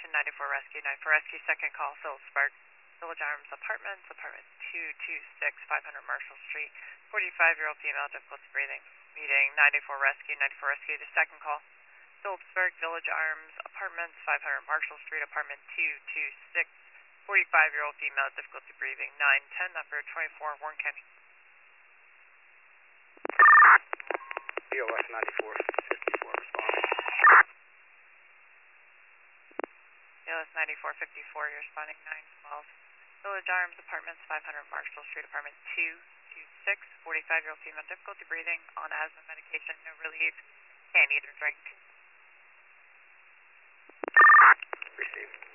94 Rescue, 94 Rescue, second call, Phillipsburg, Village Arms Apartments, apartment 226, 500 Marshall Street, 45-year-old female, difficulty breathing, meeting 94 Rescue, 94 Rescue, the second call, Phillipsburg, Village Arms Apartments, 500 Marshall Street, apartment 226, 45-year-old female, difficulty breathing, 910, number 24, Warren County. BOS 9454 responding. BOS 9454, you're responding 912. Village Arms Apartments, 500 Marshall Street, apartment 226, 45-year-old female, difficulty breathing, on asthma medication, no relief, can't eat or drink. Received.